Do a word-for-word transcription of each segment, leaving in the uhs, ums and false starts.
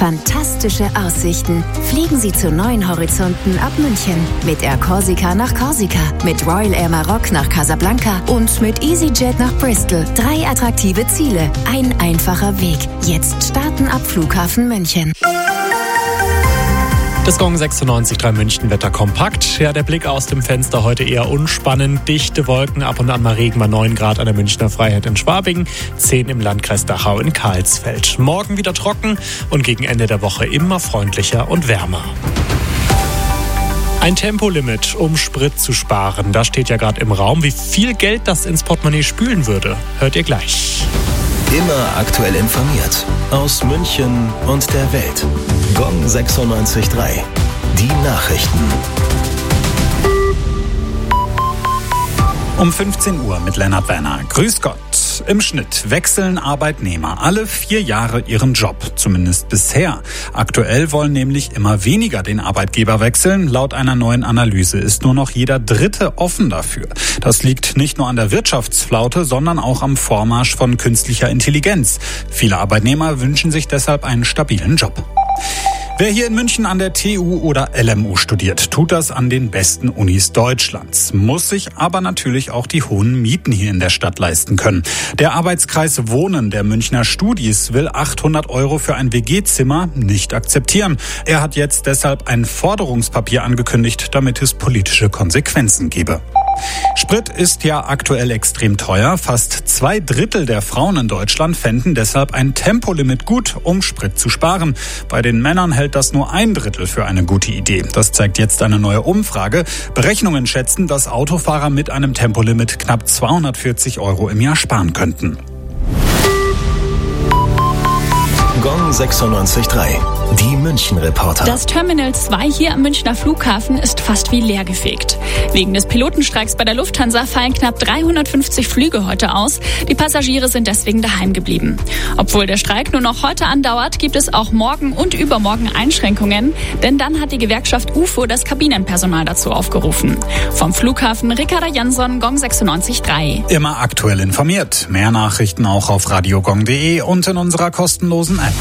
Fantastische Aussichten. Fliegen Sie zu neuen Horizonten ab München. Mit Air Corsica nach Korsika, mit Royal Air Maroc nach Casablanca und mit EasyJet nach Bristol. Drei attraktive Ziele, ein einfacher Weg. Jetzt starten ab Flughafen München. Das Gong sechsundneunzig Komma drei München Wetter kompakt. Ja, der Blick aus dem Fenster heute eher unspannend. Dichte Wolken, ab und an mal Regen bei neun Grad an der Münchner Freiheit in Schwabing, zehn im Landkreis Dachau in Karlsfeld. Morgen wieder trocken und gegen Ende der Woche immer freundlicher und wärmer. Ein Tempolimit, um Sprit zu sparen. Das steht ja gerade im Raum. Wie viel Geld das ins Portemonnaie spülen würde, hört ihr gleich. Immer aktuell informiert. Aus München und der Welt. Gong sechsundneunzig Komma drei. Die Nachrichten. Um fünfzehn Uhr mit Lennart Werner. Grüß Gott. Im Schnitt wechseln Arbeitnehmer alle vier Jahre ihren Job, zumindest bisher. Aktuell wollen nämlich immer weniger den Arbeitgeber wechseln. Laut einer neuen Analyse ist nur noch jeder Dritte offen dafür. Das liegt nicht nur an der Wirtschaftsflaute, sondern auch am Vormarsch von künstlicher Intelligenz. Viele Arbeitnehmer wünschen sich deshalb einen stabilen Job. Wer hier in München an der T U oder L M U studiert, tut das an den besten Unis Deutschlands, muss sich aber natürlich auch die hohen Mieten hier in der Stadt leisten können. Der Arbeitskreis Wohnen der Münchner Studis will achthundert Euro für ein W G-Zimmer nicht akzeptieren. Er hat jetzt deshalb ein Forderungspapier angekündigt, damit es politische Konsequenzen gebe. Sprit ist ja aktuell extrem teuer. Fast zwei Drittel der Frauen in Deutschland fänden deshalb ein Tempolimit gut, um Sprit zu sparen. Bei den Männern hält das nur ein Drittel für eine gute Idee. Das zeigt jetzt eine neue Umfrage. Berechnungen schätzen, dass Autofahrer mit einem Tempolimit knapp zweihundertvierzig Euro im Jahr sparen könnten. Gong sechsundneunzig Komma drei. Die München-Reporter. Das Terminal zwei hier am Münchner Flughafen ist fast wie leergefegt. Wegen des Pilotenstreiks bei der Lufthansa fallen knapp dreihundertfünfzig Flüge heute aus. Die Passagiere sind deswegen daheim geblieben. Obwohl der Streik nur noch heute andauert, gibt es auch morgen und übermorgen Einschränkungen. Denn dann hat die Gewerkschaft U F O das Kabinenpersonal dazu aufgerufen. Vom Flughafen Ricarda Jansson, Gong sechsundneunzig Komma drei. Immer aktuell informiert. Mehr Nachrichten auch auf radiogong punkt de und in unserer kostenlosen App.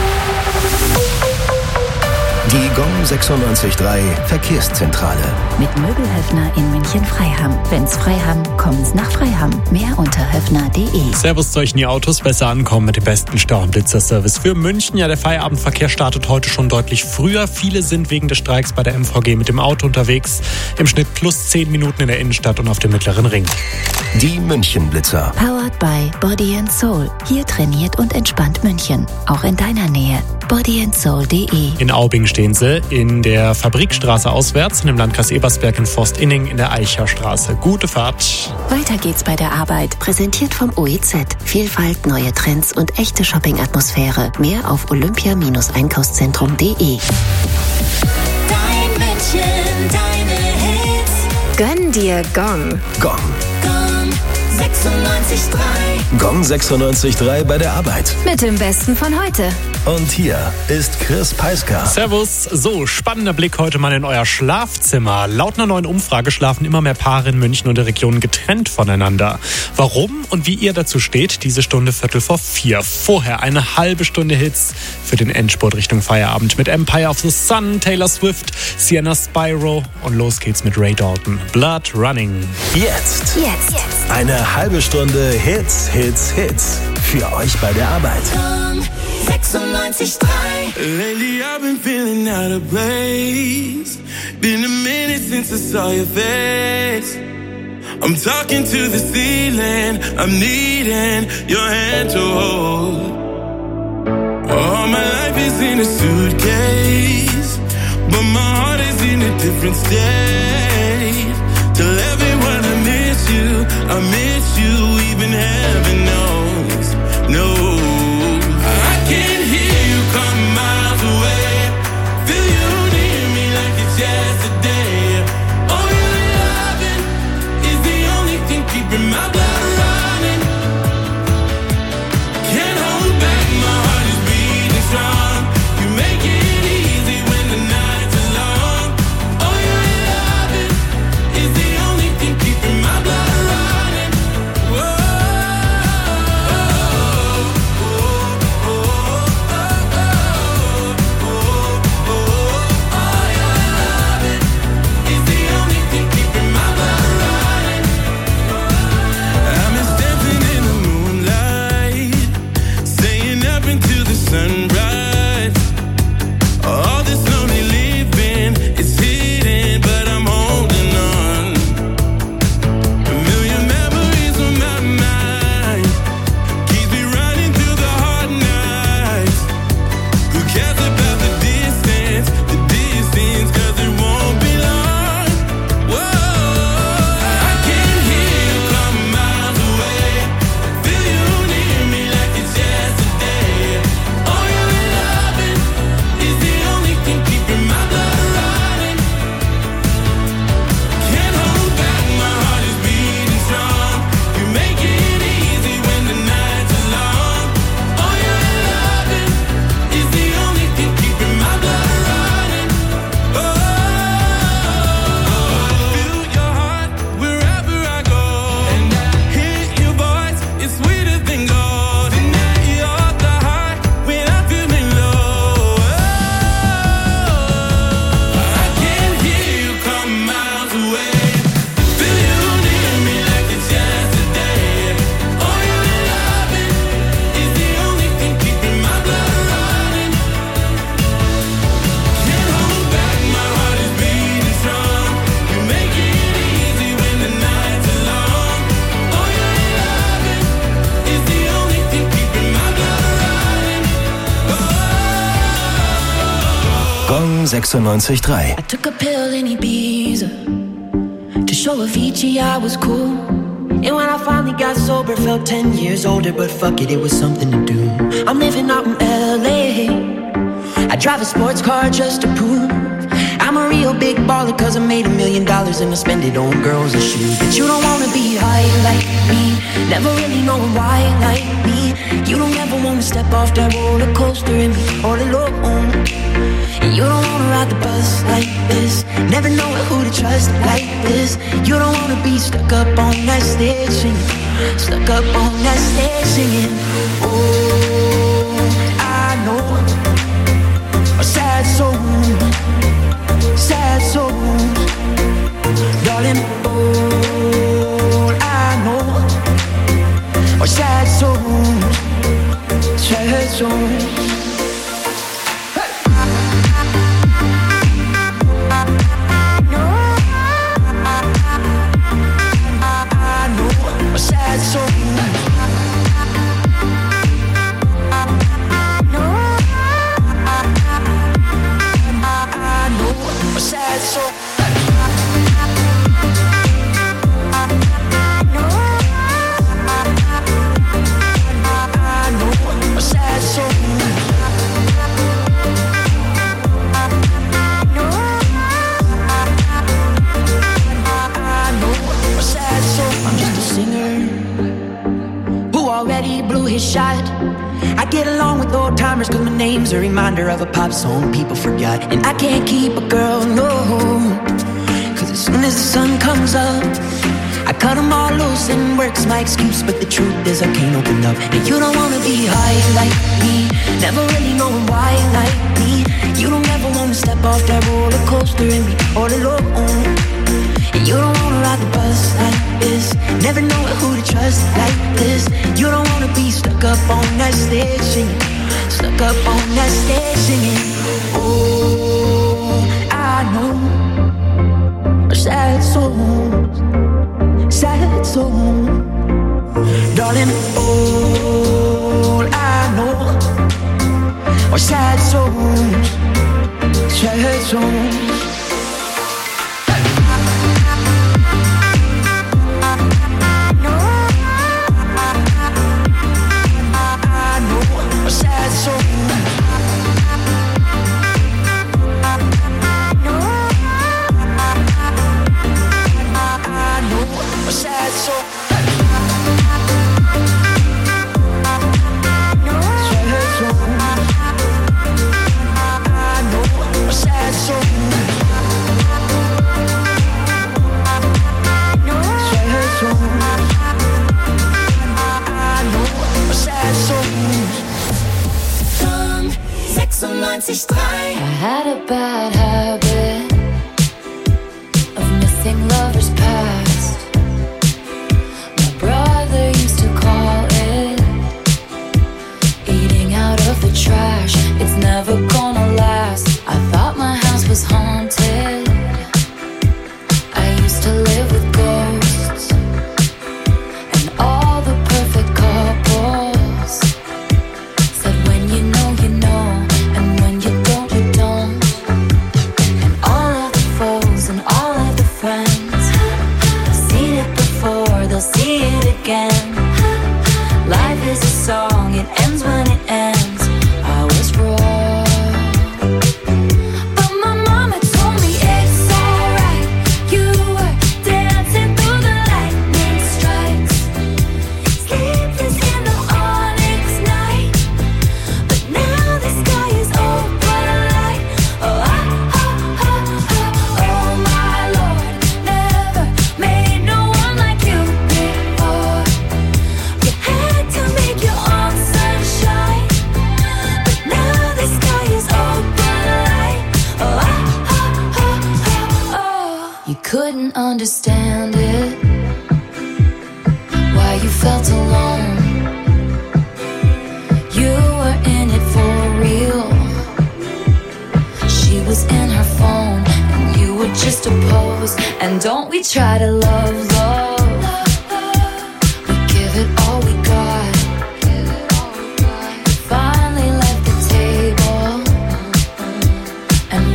Die Gong sechsundneunzig Komma drei Verkehrszentrale. Mit Möbelhöfner in München-Freiham. Wenn's frei haben, kommen's nach Freiham. Mehr unter höfner punkt de. Servus zu euch, die Autos besser ankommen mit dem besten Stau- und Blitzerservice für München. Ja, der Feierabendverkehr startet heute schon deutlich früher. Viele sind wegen des Streiks bei der M V G mit dem Auto unterwegs. Im Schnitt plus zehn Minuten in der Innenstadt und auf dem mittleren Ring. Die München-Blitzer. Powered by Body and Soul. Hier trainiert und entspannt München. Auch in deiner Nähe. body and soul punkt de. In Aubing stehen sie, in der Fabrikstraße auswärts, und im Landkreis Ebersberg in Forstinning in der Eicherstraße. Gute Fahrt. Weiter geht's bei der Arbeit. Präsentiert vom O E Z. Vielfalt, neue Trends und echte Shopping-Atmosphäre. Mehr auf olympia Einkaufszentrum punkt de. Dein München, deine Hits. Gönn dir Gong. Gong. Gong sechsundneunzig Komma drei. Gong sechsundneunzig Komma drei bei der Arbeit. Mit dem Besten von heute. Und hier ist Chris Peisker. Servus. So, spannender Blick heute mal in euer Schlafzimmer. Laut einer neuen Umfrage schlafen immer mehr Paare in München und der Region getrennt voneinander. Warum und wie ihr dazu steht, diese Stunde Viertel vor vier. Vorher eine halbe Stunde Hits für den Endspurt Richtung Feierabend mit Empire of the Sun, Taylor Swift, Sienna Spyro und los geht's mit Ray Dalton. Blood Running. Jetzt. Jetzt. Jetzt. Eine halbe Stunde Hits, Hits, Hits. Für euch bei der Arbeit. Gong sechsundneunzig Komma drei. Lately I've been feeling out of place. Been a minute since I saw your face. I'm talking to the ceiling. I'm needing your hand to hold. All my life is in a suitcase, but my heart is in a different state. Tell everyone I miss you, I miss you, even heaven knows. No. Gong sechsundneunzig Komma drei. I took a pill in Ibiza to show Avicii I was cool. And when I finally got sober, felt ten years older, but fuck it, it was something to do. I'm living out in L A. I drive a sports car just to prove I'm a real big baller, cause I made a million dollars and I spend it on girls and shoes. But you don't wanna be high like me, never really knowing why like me. You don't ever wanna step off that roller coaster and be all alone. And you don't wanna ride the bus like this, never know who to trust like this. You don't wanna be stuck up on that stage singing, stuck up on that stage singing. Oh, I know a sad soul, sad souls, darling. All I know are sad souls, sad souls. Sad soul. No, I know a sad soul. No, I know a sad soul. No, I know a sad soul. I'm just a singer who already blew his shot. I get along with old timers cause my name's a reminder of a pop song people forgot. And I can't keep a girl, no, cause as soon as the sun comes up I cut them all loose and work's my excuse. But the truth is I can't open up. And you don't wanna be high like me, never really knowing why like me. You don't ever wanna step off that roller coaster and be all alone. And you don't wanna ride the bus like this, never know who to trust like this. You don't wanna be stuck up on that stage singing, stuck up on that stage singing. Oh, I know sad souls, sad souls, darling. All I know are sad souls, sad souls. Sad soul. No, I know a sad soul. No, sad soul. I know a sad soul. No, sad soul. I know a sad soul. sechsundneunzig Komma drei. I had a bad habit of missing lovers past. My brother used to call it eating out of the trash. It's never gonna last. I thought my house was haunted. I used to live with ghosts and all the perfect couples said when you know you know. See it again. Life is a song, it ends when it ends. I was wrong, but my mama told me it's alright. You were dancing through the lightning strikes, sleepless in the onyx night. But now the sky is open light. Oh, oh, oh, oh, oh, oh my Lord, never made no one like you. Couldn't understand it, why you felt alone. You were in it for real. She was in her phone and you were just a pose. And don't we try to love, love. We give it all we got. Finally left the table and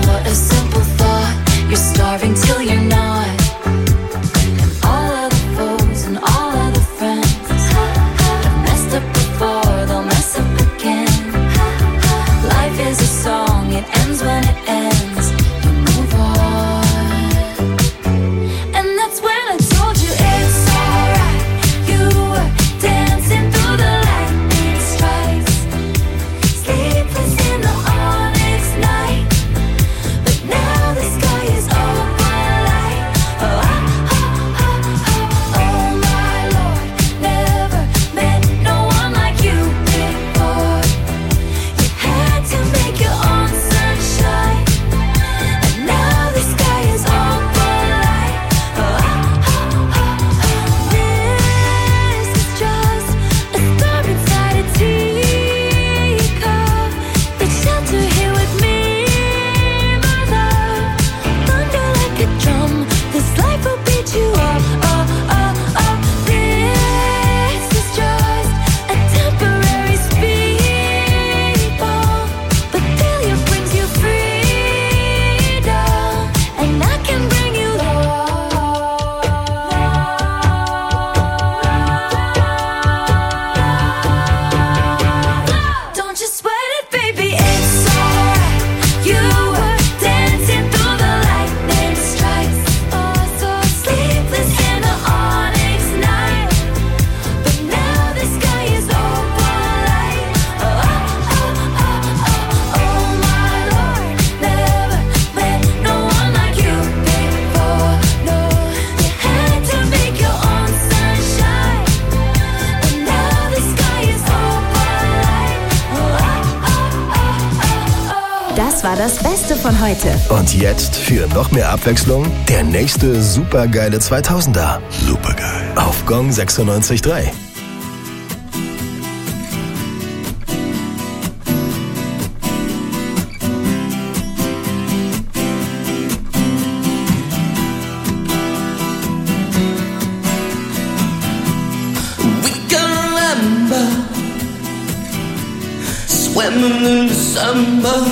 Das war das Beste von heute. Und jetzt für noch mehr Abwechslung der nächste supergeile zweitausender. Supergeil. Auf Gong sechsundneunzig Komma drei. Swimming in December,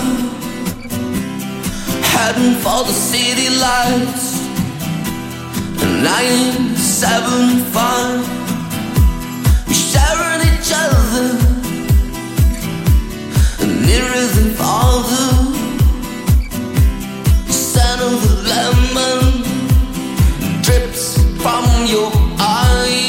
heading for the city lights. nine seven five, we sharing each other, nearer than farther. The scent of the lemon drips from your eyes.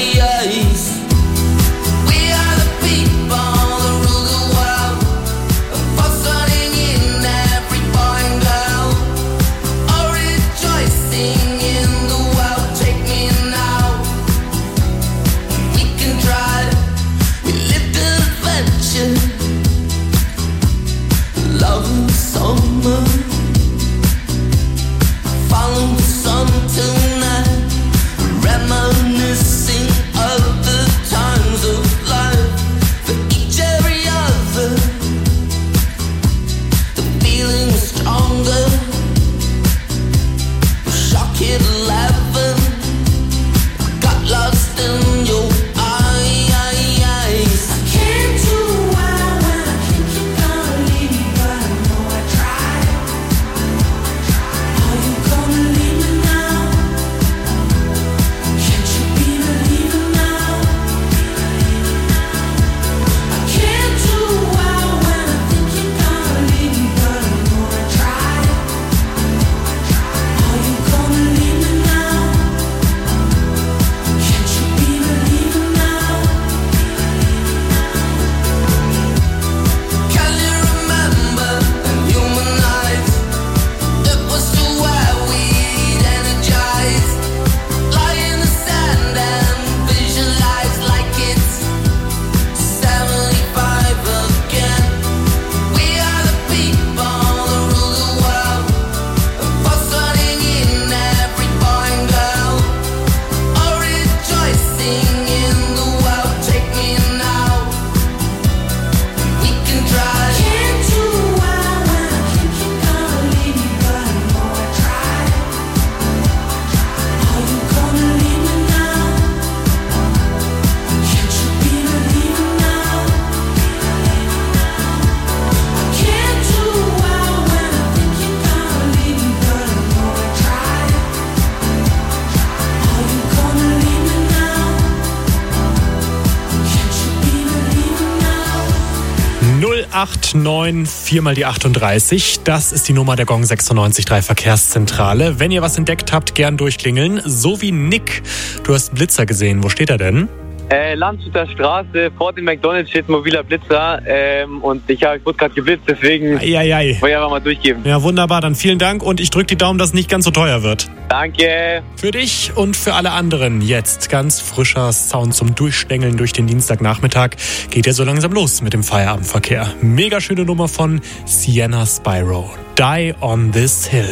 acht neun vier mal die achtunddreißig. Das ist die Nummer der Gong sechsundneunzig Komma drei Verkehrszentrale. Wenn ihr was entdeckt habt, gern durchklingeln. So wie Nick. Du hast einen Blitzer gesehen. Wo steht er denn? Äh, Landshuter Straße, vor dem McDonalds steht ein mobiler Blitzer ähm, und ich, hab, ich wurde gerade geblitzt, deswegen wollte ich einfach mal durchgeben. Ja, wunderbar, dann vielen Dank und ich drücke die Daumen, dass es nicht ganz so teuer wird. Danke. Für dich und für alle anderen jetzt ganz frischer Sound zum Durchstängeln durch den Dienstagnachmittag. Geht ja so langsam los mit dem Feierabendverkehr. Mega schöne Nummer von Sienna Spyro. Die on this hill.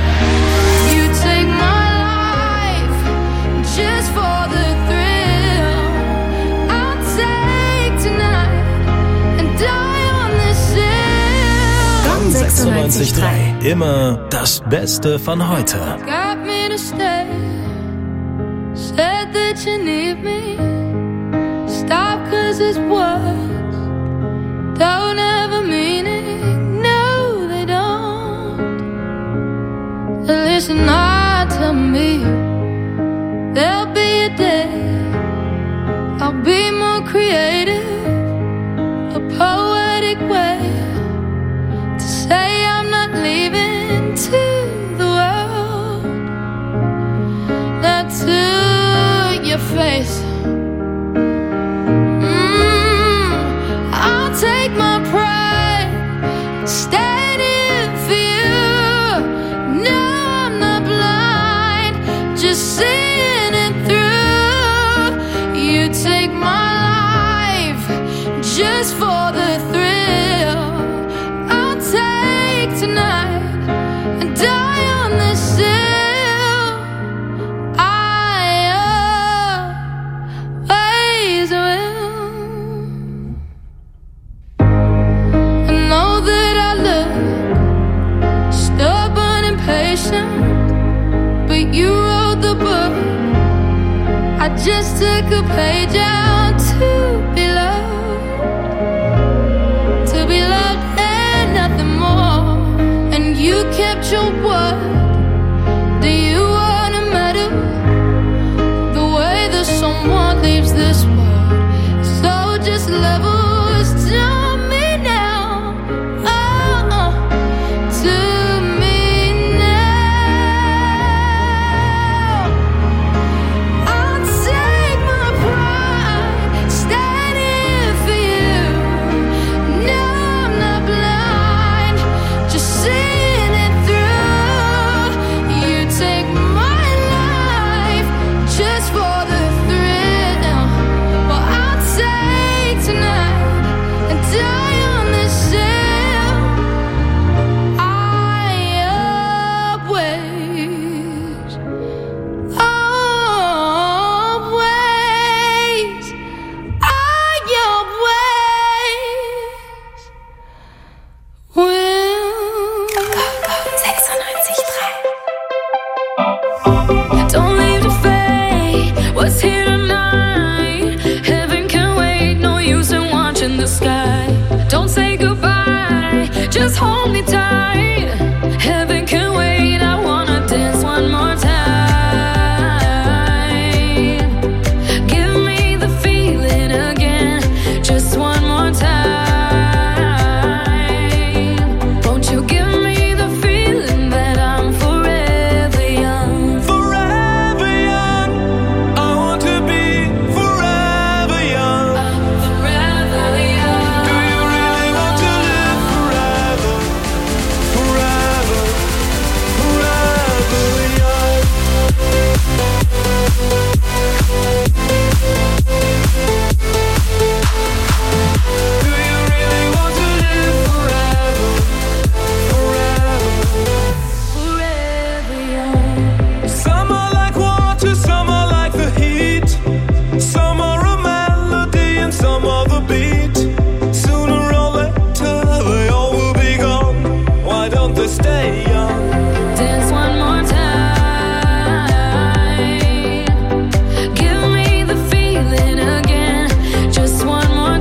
You take my life just for the sechsundneunzig Komma drei. Immer das Beste von heute. Got me to stay. Said that you need me. Stop cause it's words don't have a meaning. No, they don't. Listen hard to me. There'll be a day I'll be more creative. A poetic way say I'm not leaving to the world, not to your face. Mm, I'll take my pride, standing for you. No, I'm not blind, just seeing it through. You take my life take a page out to be loved, to be loved and nothing more. And you kept your word. Do you wanna matter the way that someone leaves this world? So just levels to me now, oh, to me now. I'll take my pride, standing for you. No, I'm not blind, just seeing it through. You take my life just for the thrill. Well, I'll take tonight and die on this hill. I always, always, I always will. sechsundneunzig Komma drei. Don't leave the fate, what's here tonight? Heaven can wait, no use in watching the sky. Don't say goodbye, just hold me tight. Heaven can wait, I wanna dance one more time. Give me the feeling again, just one more time. Won't you give me the feeling that I'm forever young? Forever young. I want to be forever young. Forever young. Do you really want to live forever? Forever, forever young. Do you really want to live forever? Forever. Forever young. Some are like water, some are like the heat. Some are a melody and some are the beat. Sooner or later they all will be gone. Why don't they stay young? Dance one more time. Give me the feeling again, just one more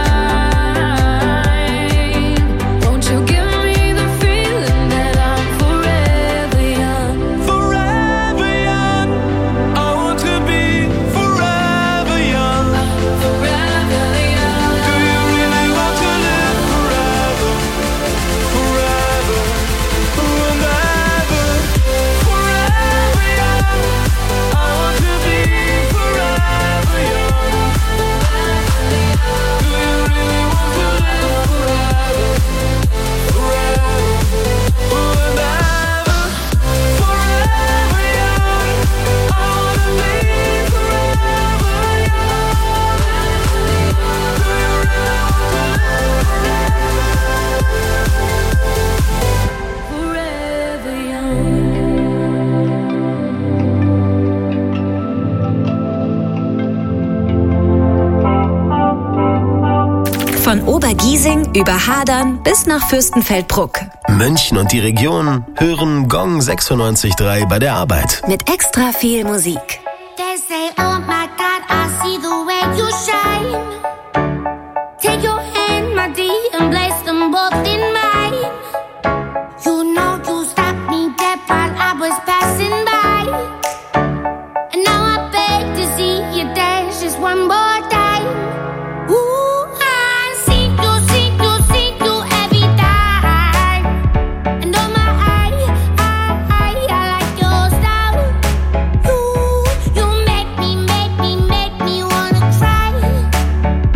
time. Won't you give me the feeling that I'm forever young? Forever young. I want to be forever young. Forever young. Do you really want to live forever? Forever and ever. Forever young. I want to be forever young. Do you really want to live forever? Forever and ever. Forever young. I want to be forever young. Do you really want to live Forever young. Von Obergiesing über Hadern bis nach Fürstenfeldbruck. München und die Region hören Gong sechsundneunzig Komma drei bei der Arbeit. Mit extra viel Musik. They say, oh my God, I see the way you shine. Take your hand, my dear, and place them both in mine. You know you stopped me dead while I was passing by. And now I beg to see you dance just one more time. Ooh, I see you, see you, see you every time. And oh my, I, I, I, I like your style. You, you make me, make me, make me wanna cry.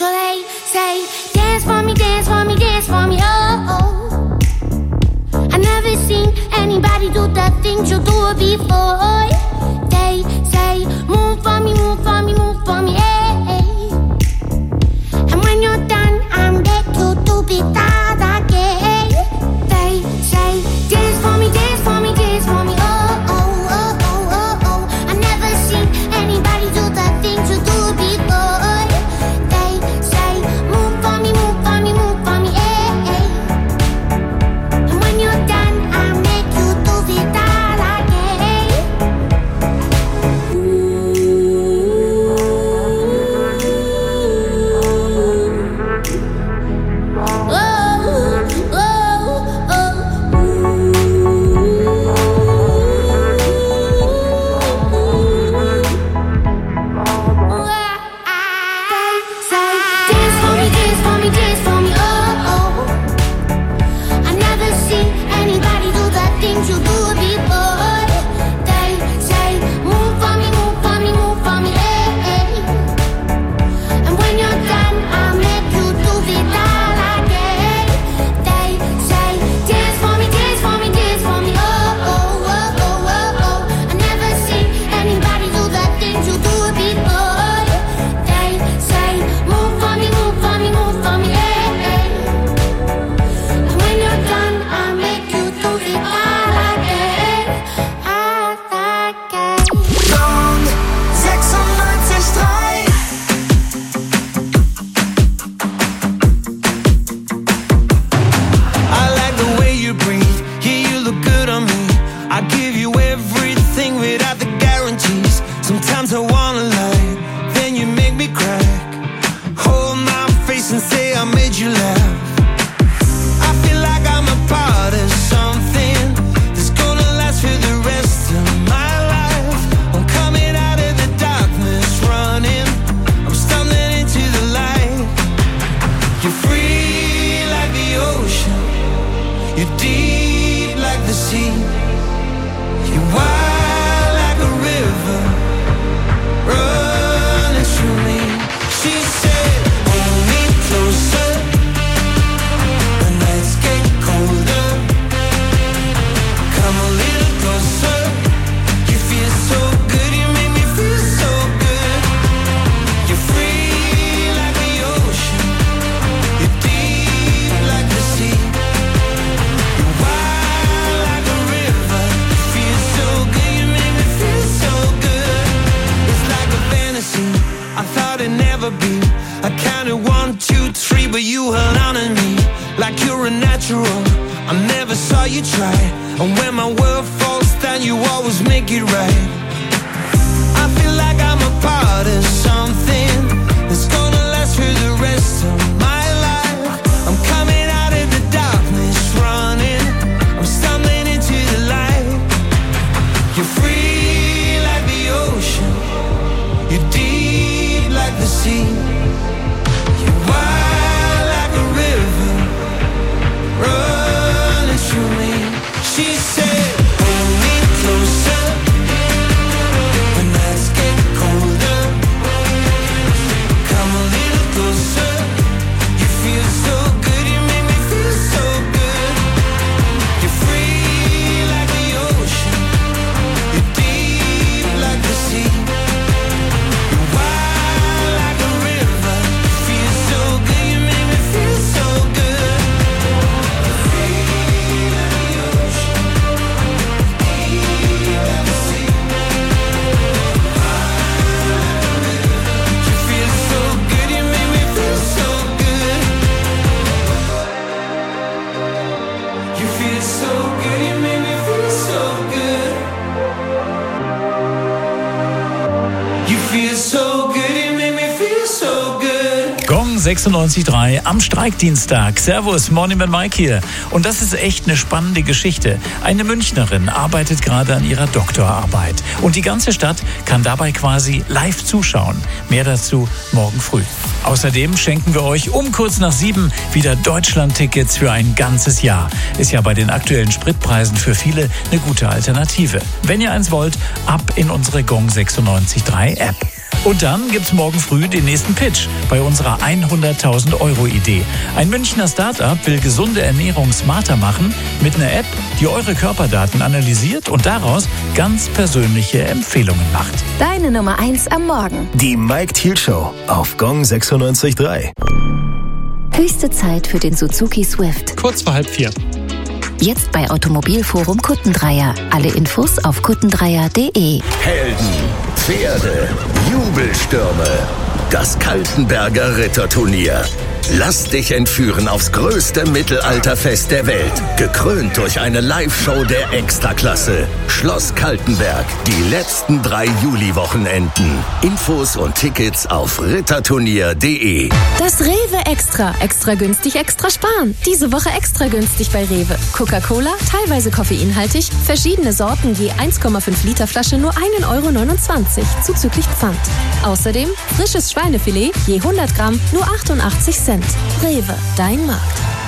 Well, hey, say, dance for me, dance for me, dance for me, oh, oh. I never seen anybody do the things you do before. They say, move for me, move for me, move for me, hey. And when you're done, I'm back you to be that again. They say, dance for me, dance for me, dance for me, oh, oh, oh, oh, oh, oh. I never seen anybody do the things you do before. They say, move for me, move for me, move for me, hey. And when you're done, I'll make you do it all again. Oh, oh, oh. Say, dance for me, dance for me, dance for me, oh, oh. I never seen anybody do the things you do before. They say, move for me, move for me, move for me, hey. And when you're done, I'll make you do it all again. They say, dance for me, dance for me, dance for me, oh, oh, oh, oh, oh, oh. I never seen anybody do the things you do before. They say, move for me, move for me, move for me, hey. And when you're done, I'll make you do it all again, all again. Gong sechsundneunzig drei. I like the way you breathe. Yeah, you look good on me. I give you everything without the guarantees. Sometimes I wanna lie, then you make me cry. Hold my face and say I made you laugh. I feel like I'm a part of something that's gonna last for the rest of my life. I'm coming out of the darkness, running. I'm stumbling into the light. You're free like the ocean. You're deep like the sea. You're wide like a river running through me. She said, hold me closer. The nights get colder. Come a little closer. You feel so good. You make me feel so good. You're free like the ocean. You're deep like the sea. You're wide like a river. You feel so good. You make me feel so good. It's like a fantasy I thought it'd never be. I counted one, two, three, but you held on to me like you're a natural. I never saw you try. And when my world falls down, you always make it right. I feel like I'm a part of something that's gonna last for the rest of my life. I'm coming out of the darkness, running. I'm stumbling into the light. You're free like the ocean. You're deep like the sea. You're wide like a river running through me. She said, hold me closer. The nights get colder. Come a little closer. You feel so good. You make me feel so good. You're free like the ocean. You're deep like the sea. You're wide like a river. You feel so good. You make me feel so good. You're free like the ocean. Deep like the sea. You feel so good. You make me feel so good. You feel so good. You make me feel so good. You feel so good. You make me feel so good. Gong sechsundneunzig Komma drei am Streikdienstag. Servus, Morning mit Mike hier. Und das ist echt eine spannende Geschichte. Eine Münchnerin arbeitet gerade an ihrer Doktorarbeit. Und die ganze Stadt kann dabei quasi live zuschauen. Mehr dazu morgen früh. Außerdem schenken wir euch um kurz nach sieben wieder Deutschland-Tickets für ein ganzes Jahr. Ist ja bei den aktuellen Spritpreisen für viele eine gute Alternative. Wenn ihr eins wollt, ab in unsere Gong sechsundneunzig Komma drei App. Und dann gibt's morgen früh den nächsten Pitch bei unserer hunderttausend Euro Idee. Ein Münchner Start-up will gesunde Ernährung smarter machen mit einer App, die eure Körperdaten analysiert und daraus ganz persönliche Empfehlungen macht. Deine Nummer eins am Morgen. Die Mike Thiel Show auf Gong sechsundneunzig Komma drei. Höchste Zeit für den Suzuki Swift. Kurz vor halb vier. Jetzt bei Automobilforum Kuttendreier. Alle Infos auf kuttendreier punkt de. Helden, Pferde, Jubelstürme. Das Kaltenberger Ritterturnier. Lass dich entführen aufs größte Mittelalterfest der Welt. Gekrönt durch eine Live-Show der Extraklasse. Schloss Kaltenberg. Die letzten drei Juli-Wochenenden. Infos und Tickets auf ritterturnier punkt de. Das Rewe Extra. Extra günstig, extra sparen. Diese Woche extra günstig bei Rewe. Coca-Cola, teilweise koffeinhaltig. Verschiedene Sorten je eins Komma fünf Liter Flasche nur ein Euro neunundzwanzig. Zuzüglich Pfand. Außerdem frisches Schweinefilet je hundert Gramm nur achtundachtzig Cent. Rewe, dein Markt.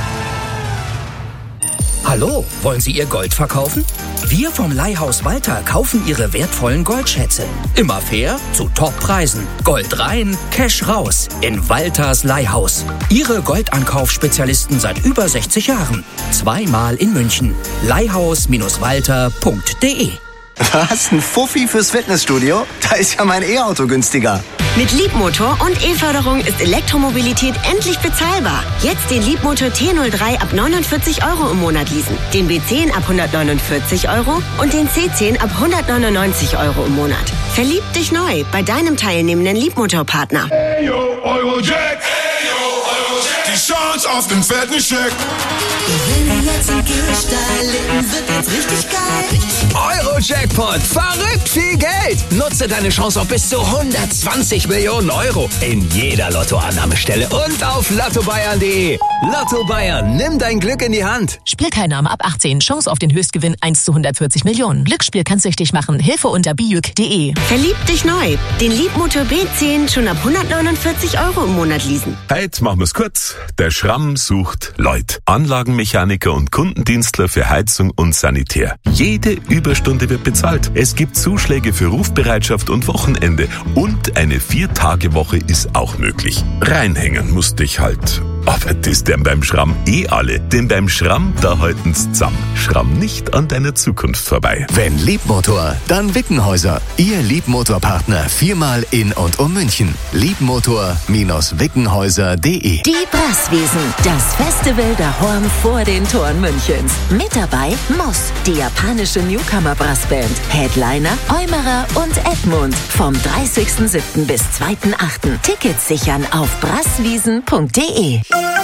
Hallo, wollen Sie Ihr Gold verkaufen? Wir vom Leihhaus Walter kaufen Ihre wertvollen Goldschätze. Immer fair, zu Toppreisen. Gold rein, Cash raus. In Walters Leihhaus. Ihre Goldankaufspezialisten seit über sechzig Jahren. Zweimal in München. leihhaus Walter punkt de. Was? Ein Fuffi fürs Fitnessstudio? Da ist ja mein E-Auto günstiger. Mit Liebmotor und E-Förderung ist Elektromobilität endlich bezahlbar. Jetzt den Liebmotor T null drei ab neunundvierzig Euro im Monat leasen, den B zehn ab hundertneunundvierzig Euro und den C zehn ab hundertneunundneunzig Euro im Monat. Verlieb dich neu bei deinem teilnehmenden Liebmotorpartner. Hey yo, Eurojack. Hey yo, Eurojack. Die Chance auf den fetten Scheck. Gewinne jetzt im Gehstein, wird jetzt richtig geil. Euro-Jackpot, verrückt viel Geld. Nutze deine Chance auf bis zu hundertzwanzig Millionen Euro in jeder Lottoannahmestelle und auf lotto bayern punkt de. Lotto Bayern, nimm dein Glück in die Hand. Spielteilnahme ab achtzehn, Chance auf den Höchstgewinn eins zu hundertvierzig Millionen. Glücksspiel kann süchtig machen. Hilfe unter bijuk punkt de. Verlieb dich neu. Den Liebmotor B zehn schon ab hundertneunundvierzig Euro im Monat leasen. Heute machen wir's kurz. Der Schramm sucht Leut. Anlagenmechaniker und Kundendienstler für Heizung und Sanitär. Jede Überstunde wird bezahlt. Es gibt Zuschläge für Rufbereitschaft und Wochenende. Und eine Vier-Tage-Woche ist auch möglich. Reinhängen musste ich halt. Aber das denn beim Schramm eh alle. Denn beim Schramm, da halten's zusammen. Schramm nicht an deiner Zukunft vorbei. Wenn Liebmotor, dann Wickenhäuser. Ihr Liebmotorpartner viermal in und um München. liebmotor Wickenhäuser punkt de. Die Brasswiesen, das Festival der Horn vor den Toren Münchens. Mit dabei Moss, die japanische Newcomer-Brassband, Headliner, Eumerer und Edmund. Vom dreißigsten siebten bis zweiten achten Tickets sichern auf brasswiesen punkt de.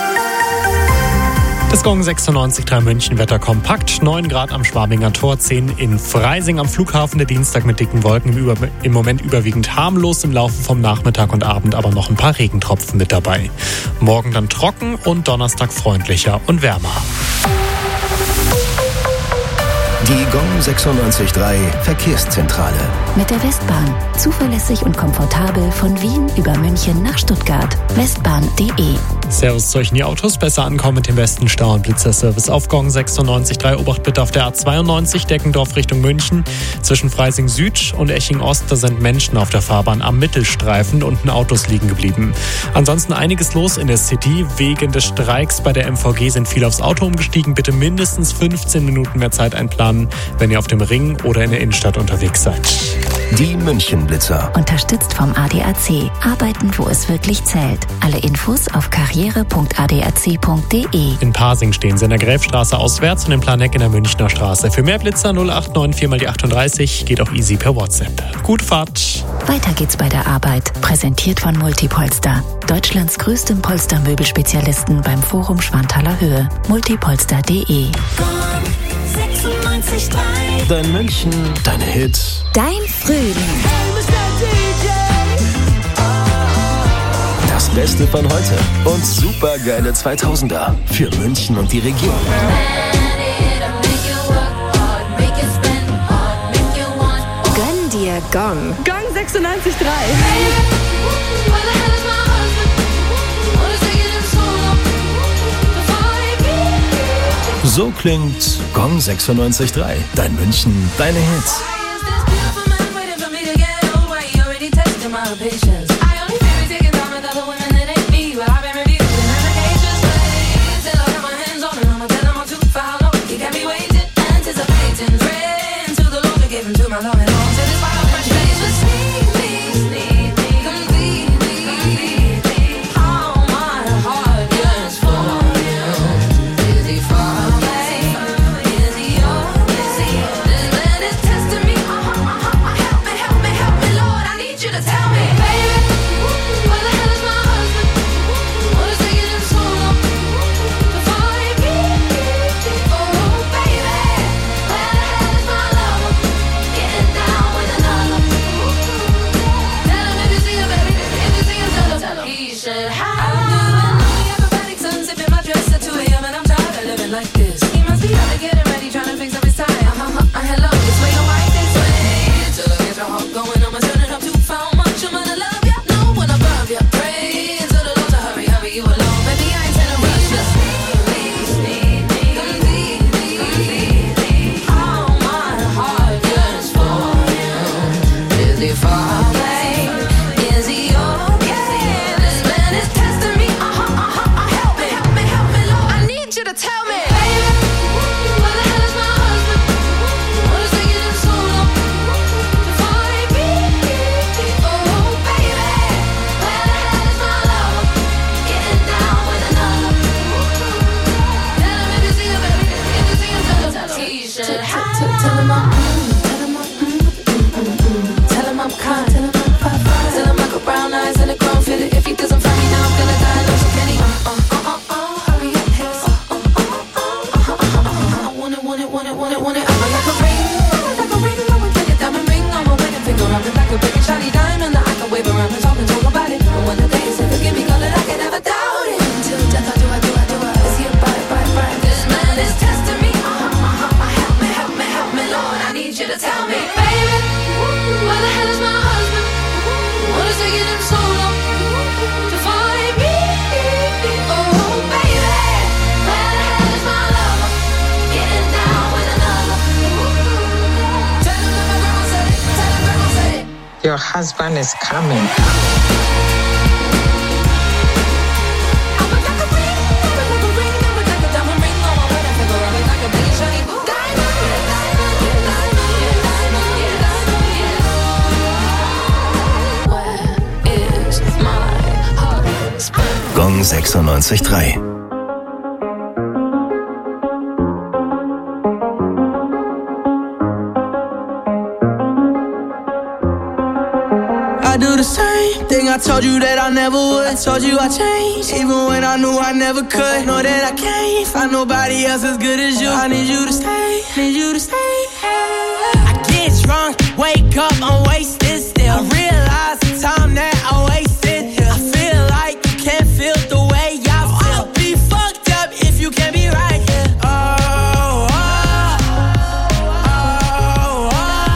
Das Gong sechsundneunzig Komma drei München Wetter kompakt. neun Grad am Schwabinger Tor, zehn in Freising am Flughafen. Der Dienstag mit dicken Wolken, im, Über- im Moment überwiegend harmlos. Im Laufe vom Nachmittag und Abend aber noch ein paar Regentropfen mit dabei. Morgen dann trocken und Donnerstag freundlicher und wärmer. Die Gong sechsundneunzig Komma drei Verkehrszentrale. Mit der Westbahn. Zuverlässig und komfortabel von Wien über München nach Stuttgart. westbahn punkt de. Servus zu euch in die Autos. Besser ankommen mit dem besten Stau- und Blitzerservice auf Gong sechsundneunzig Komma drei. Obacht bitte auf der A zweiundneunzig Deckendorf Richtung München. Zwischen Freising Süd und Eching Ost, da sind Menschen auf der Fahrbahn am Mittelstreifen. Unten Autos liegen geblieben. Ansonsten einiges los in der City. Wegen des Streiks bei der M V G sind viele aufs Auto umgestiegen. Bitte mindestens fünfzehn Minuten mehr Zeit einplanen, wenn ihr auf dem Ring oder in der Innenstadt unterwegs seid. Die München-Blitzer. Unterstützt vom A D A C. Arbeiten, wo es wirklich zählt. Alle Infos auf karriere punkt a d a c punkt de. In Pasing stehen sie in der Gräfstraße auswärts und in Planegg in der Münchner Straße. Für mehr Blitzer null acht neun vier mal die achtunddreißig. Geht auch easy per WhatsApp. Gute Fahrt. Weiter geht's bei der Arbeit. Präsentiert von Multipolster. Deutschlands größtem Polstermöbelspezialisten beim Forum Schwanthaler Höhe. multipolster punkt de. sechsundneunzig Komma drei. Dein München, deine Hits. Dein Frühling. Das Beste von heute und supergeile zweitausender für München und die Region. Gönn dir Gong. Gong sechsundneunzig Komma drei. So klingt Gong sechsundneunzig Komma drei. Dein München, deine Hits. lot of patience. I only feel it taking time with other women that ain't me. Well, I've been refusing applications, wait till I got my hands on it. I'ma tell them I'm too far long. He got me waiting, anticipating, praying to the Lord to give him to my love and all. So this wild fresh face was sneak me, sneak me, complete me, complete me. All my heart yearns for you. Is he far away? Is he yours? Is he? This man is testing me. Uh-huh, uh-huh. Help me, help me, help me, Lord. I need you to tell me, baby, where the hell is my husband? What is taking him so long to find me? Oh, baby, where the hell is my lover? Getting down with another. Tell him if you see him, baby. If you see him, tell him, tell him. He should have. I'm doing the acrobatic sun, sipping my dress at two a.m. and I'm tired of living like this. He must be out to getting ready, trying to fix up his tie. Uh-huh, uh, hello, this way, don't like this way. Till I get your heart going, I'ma turn it up too far much. I'm gonna love ya, no one above ya. Pray to the Lord to hurry, hurry you along. Baby, I ain't in a rush. Just need me, need me, complete me, complete me. All my heart yearns for you. Is he far away? Is he okay? This man is testing me. Uh-huh, uh-huh, uh, help me, help me, help me, Lord. I need you to tell me, baby, where the hell is my husband? What is taking him so long to find me? Oh, baby, where the hell is my lover? Getting down with another. Tell him if you see him, baby. If you see him, tell him, tell him. He should have. Tell him I'm, tell him I'm, tell him I'm kind. Tell him I'm fine, fine. Tell him I got brown eyes and a chrome fitted. If he doesn't find me now, I'm gonna die. No, so can he? Uh, uh, uh, uh, hurry up, hips. Uh, uh, uh, uh, uh, uh, uh, I want it, want it, want it, want it, want it. I'm like a ring, like a ring. I would take a diamond ring on my wedding finger. I'm just like a big shiny diamond that I can wave around and talk and talk about it. And when the day is here, forgive me, girl, that I can never doubt it. Until death, I do, I do, I do, I. Is he a bite, bite, bite? This man is testing me. Uh-huh, uh-huh, uh, help me, help me, help me, Lord. I need you to tell me, baby, where the hell is my husband? What is taking him so long to find me? Oh, baby, where the hell is my lover? Getting down with another. Tell him that my grandma said it. Tell him grandma said it. Your husband is coming. Gong sechsundneunzig Komma drei. I do the same thing I told you that I never would. I told you I changed, even when I knew I never could. Know that I can't find nobody else as good as you. I need you to stay, need you to stay. I get drunk, wake up, I'm wasted still. I realize the time that I wasted here. I feel like you can't feel the way I feel. I'll be fucked up if you can't be right here. Oh, oh, oh, oh,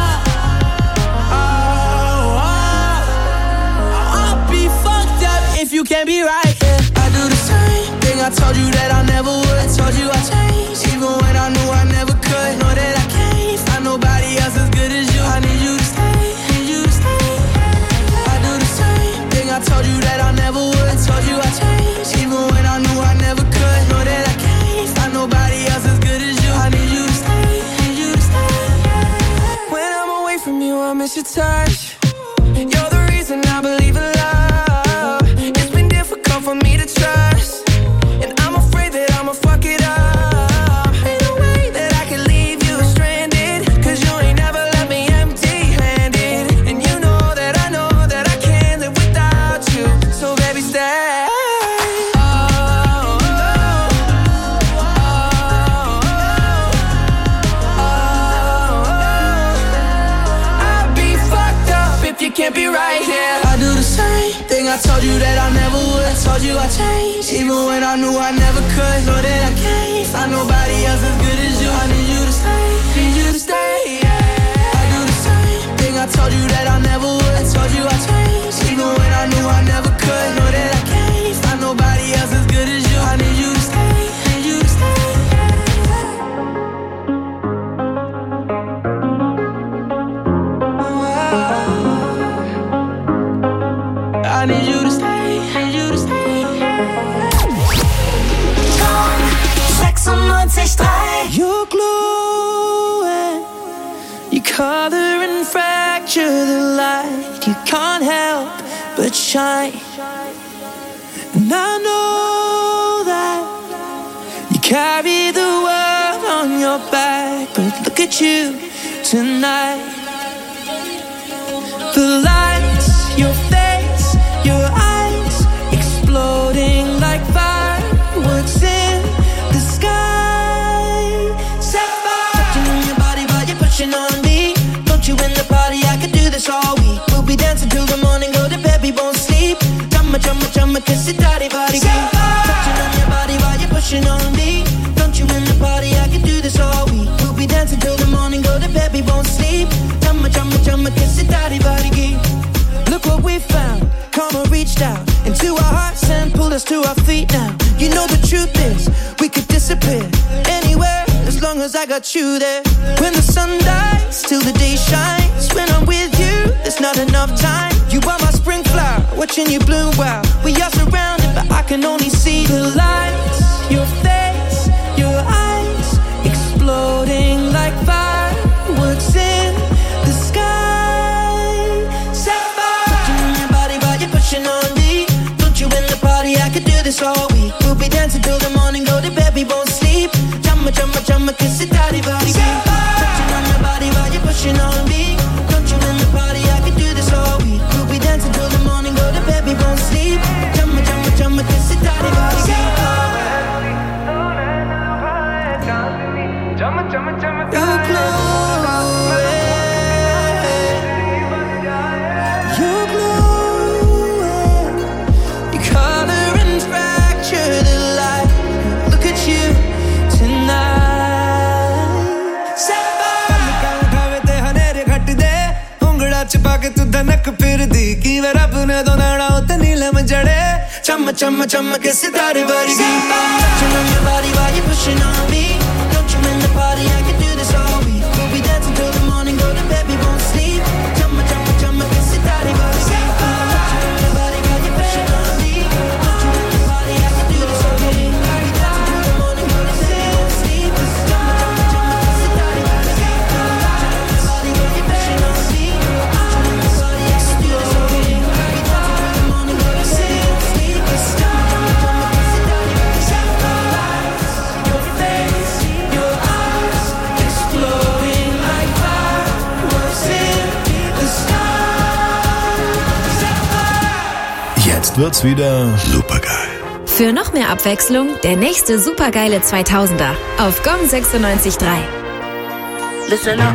oh, oh. I'll be fucked up if you can't be right here. I do the same thing I told you that I never would. I told you I changed, even when I knew I never could. Know that I can't find nobody else as good as you. I need you to stay, need you to stay. I do the same thing I told you that I never would. I told you I changed, even when I knew I never could. Know that I can't find nobody else as good as you. I need you to stay, need you to stay. When I'm away from you, I miss your touch. You're the reason I believe in love. It's been difficult for me to trust, and I'm afraid that I'ma fuck it up. Ain't no way that I can leave you stranded, 'cause you ain't never left me empty-handed. And you know that I know that I can't live without you. So baby, stay. Oh, oh, oh, oh, oh. I'll be fucked up if you can't be right here. I do the same thing I told you that I never would. I told you I changed, even when I knew I never could. Know that I can't find nobody else as good as you. I need you to stay, need you to stay. Yeah. I do the same thing I told you that I never would. I told you I changed, even when I knew I never could. Know that I can't find nobody else as good as you. I need you to stay, need you to stay. Oh, sechsundneunzig Komma drei. You're glowing, you color and fracture the light. You can't help but shine. And I know that you carry the world on your back, but look at you tonight. The lights, your face, your eyes, exploding like fireworks in the sky. Sapphire, touching on your body while you're pushing on me. Don't you in the party? I could do this all week. We'll be dancing till the morning, go to bed, we won't sleep. Chumma, chumma, chumma, kiss it, daddy, body, touching on your body while you're pushing on me. Don't you in the party? I could do this all week. We'll be dancing till the morning, go to bed, we won't sleep. Chumma, chumma, chumma, kiss it, daddy, body, look what we found. Karma reached out into our hearts and pulled us to our feet now. You know the truth is, we could disappear anywhere as long as I got you there. When the sun dies, till the day shines. When I'm with you, there's not enough time. You are my spring flower, watching you bloom wild. We are surrounded, but I can only see the lights. Your face, your eyes, exploding like fireworks in the sky. Sapphire, touching on your body while you're pushing on me. Don't you in the party? I could do this all week. We'll be dancing till the morning, go to bed, we won't sleep. Chumma, chumma, chumma, kiss it, daddy, body. Touching on your body while you're pushing on me. Don't you in the party? I could do this all week. We'll be dancing till the morning, go to bed, we won't sleep. Chumma, chumma, chumma, kiss it, daddy, body. Chumma, chumma, chumma, you're glowing, you're glowing. You color and fracture the light. Look at you tonight. Sapphire, te hanere ghat de ungla chpa ke tu dhanak phirdi ki war apne do nana utte neelam jade. Chumma chumma chumma ke sitare vargi. Touching on your body while you're pushing on me. Don't you in the party? I can do this all week. We'll be dancing till the morning, go to bed, we won't sleep. Chumma chumma chumma ke sitare vargi. Touching on your body while you're pushing on me. Don't you in the party? I can do this all week. We'll be dancing till the morning, go to bed, we won't sleep. Chumma chumma chumma ke sitare vargi. Touching on your body while you're pushing on me. Don't you in the party? I can do this all week. We'll be dancing till the morning, go to bed, we won't sleep. Chumma chumma chumma ke sitare vargi. Your face, your eyes, exploding like fireworks in the sky. Jetzt wird's wieder supergeil. Für noch mehr Abwechslung, der nächste supergeile zweitausender auf Gong sechsundneunzig Komma drei. Listen up.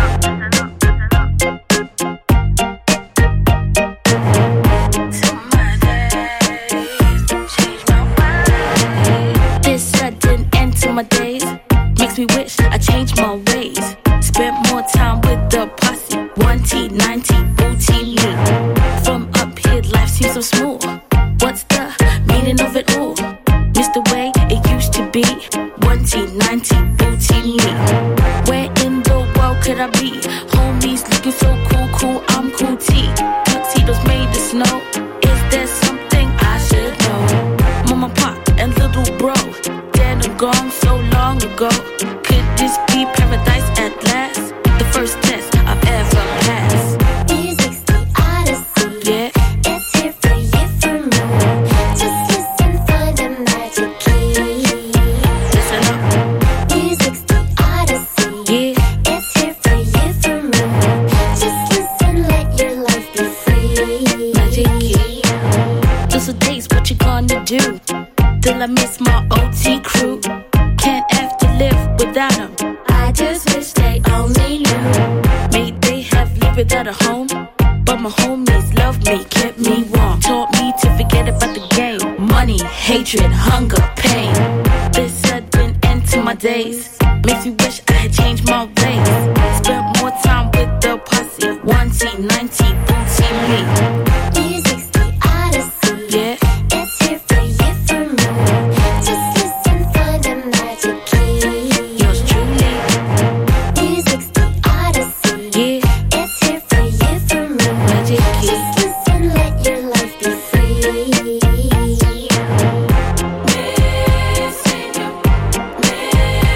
This sudden end to my days makes me wish I changed my ways. Spent more time with the posse. One T, nine T, booty me. From up here, life seems so smooth. What's the meaning of it all? Miss the way it used to be. One T, nine T, booty me. Where in the world could I be? Homies looking so cool, cool, I'm cool T. Tuxedos made the snow. Is there something I should know? Mama, pop, and little bro, dead and gone so long ago. Could this be paradise at last? The first test I've ever passed. Music's the odyssey. Yeah. It's here for you, for me. Just listen for the magic key. Listen up. Music's the odyssey. Yeah. It's here for you, for me. Just listen, let your life be free. Magic key. Those are days, what you gonna do? Till I miss my O T crew. Can't have to live without them. I just wish they only knew. May they have lived without a home, but my homies loved me, kept me warm. Taught me to forget about the game. Money, hatred, hunger, pain. This sudden end to my days makes me wish I had changed my ways. Spent more time with the posse. One T, nine T, booty me. Music's the odyssey. Yeah. It's here for you, for me. Just listen for the magic key. Yours truly. Music's the odyssey. Yeah. It's here for you, for me. Magic key. Just listen, let your life be free. Missing you, missing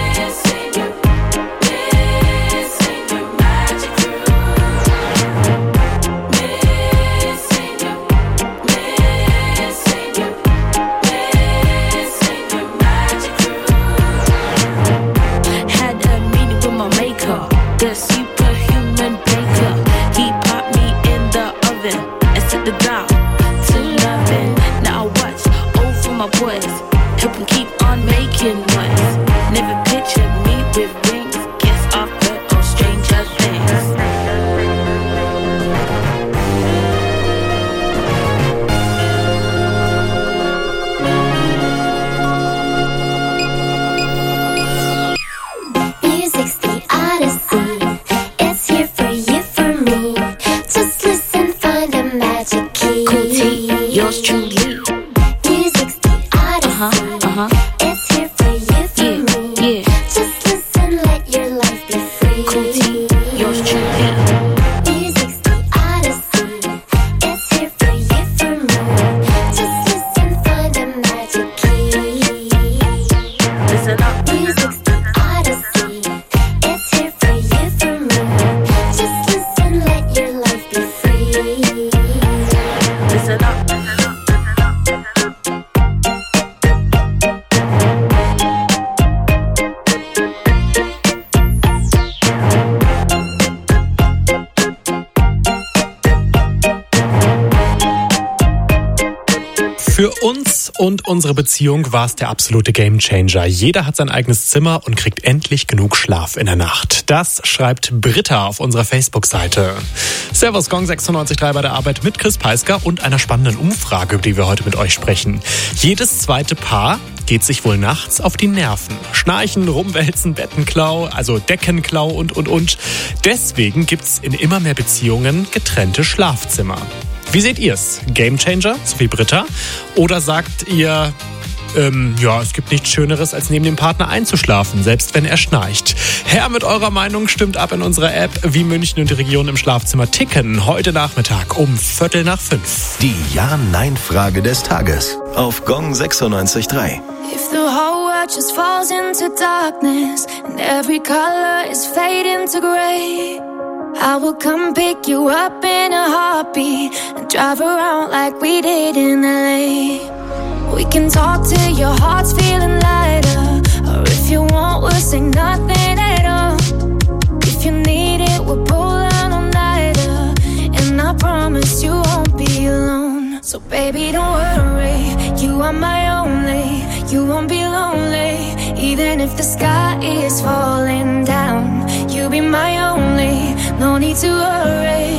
hope and keep on making ones. Never pictured me with wings. Guess I've heard of stranger things. Music's the odyssey. It's here for you, for me. Just listen, find a magic key. Cool T, yours truly. Music's the odyssey. Uh-huh, uh-huh. It's here for you, for Yeah, me. yeah. Just listen, let your life be free. Cool T, yours truly. Music's the odyssey. It's here for you, for me. Just listen, find a magic key. Listen up. Music's the odyssey. It's here for you, for me. Just listen, let your life be free. Listen up. Für uns und unsere Beziehung war es der absolute Gamechanger. Jeder hat sein eigenes Zimmer und kriegt endlich genug Schlaf in der Nacht. Das schreibt Britta auf unserer Facebook-Seite. Servus, Gong sechsundneunzig Komma drei bei der Arbeit mit Chris Peisker und einer spannenden Umfrage, über die wir heute mit euch sprechen. Jedes zweite Paar geht sich wohl nachts auf die Nerven. Schnarchen, rumwälzen, Bettenklau, also Deckenklau und, und, und. Deswegen gibt's in immer mehr Beziehungen getrennte Schlafzimmer. Wie seht ihr's? Gamechanger, so wie Britta? Oder sagt ihr, ähm, ja, es gibt nichts Schöneres, als neben dem Partner einzuschlafen, selbst wenn er schnarcht? Her mit eurer Meinung, stimmt ab in unserer App, wie München und die Region im Schlafzimmer ticken. Heute Nachmittag um Viertel nach fünf. Die Ja-Nein-Frage des Tages auf Gong sechsundneunzig Komma drei. If the whole world just falls into darkness and every color is fading to gray, I will come pick you up in a heartbeat and drive around like we did in L A. We can talk till your heart's feeling lighter, or if you want, we'll say nothing at all. If you need it, we'll pull an all-nighter, and I promise you won't be alone. So baby, don't worry, you are my only. You won't be lonely, even if the sky is falling down. You'll be my only, no need to worry.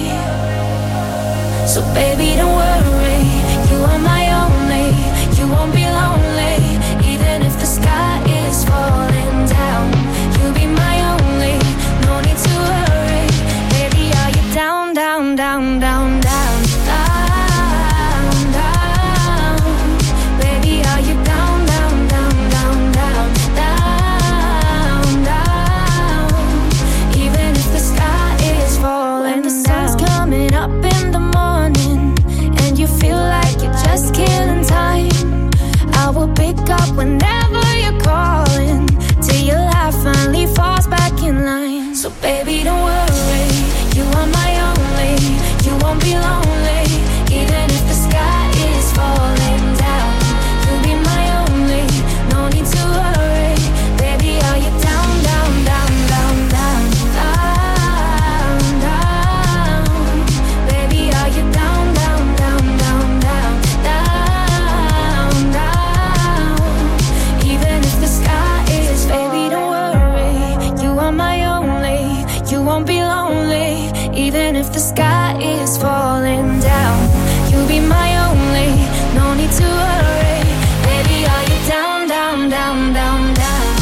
So baby, don't worry, you are my only. You won't be lonely, even if the sky is falling down. You'll be my only, no need to worry. Baby, are you down, down, down, down, down, down, down? Baby, are you down, down, down, down, down, down, down? Even if the sky is falling when the sun's down. Coming up in the morning and you feel like you're just killing time, I will pick up whenever you're calling till your life finally falls back in line. So baby, don't worry, you are my only. You won't be lonely, even if the sky is falling down. You'll be my only, no need to worry. Baby, are you down, down, down, down, down, down, down? Baby, are you down, down, down, down, down, down, down? Even if the sky is, baby, don't worry, you are my only. You won't be lonely, even if the sky is falling down. You'll be my only, no need to worry. Baby, are you down, down, down, down, down,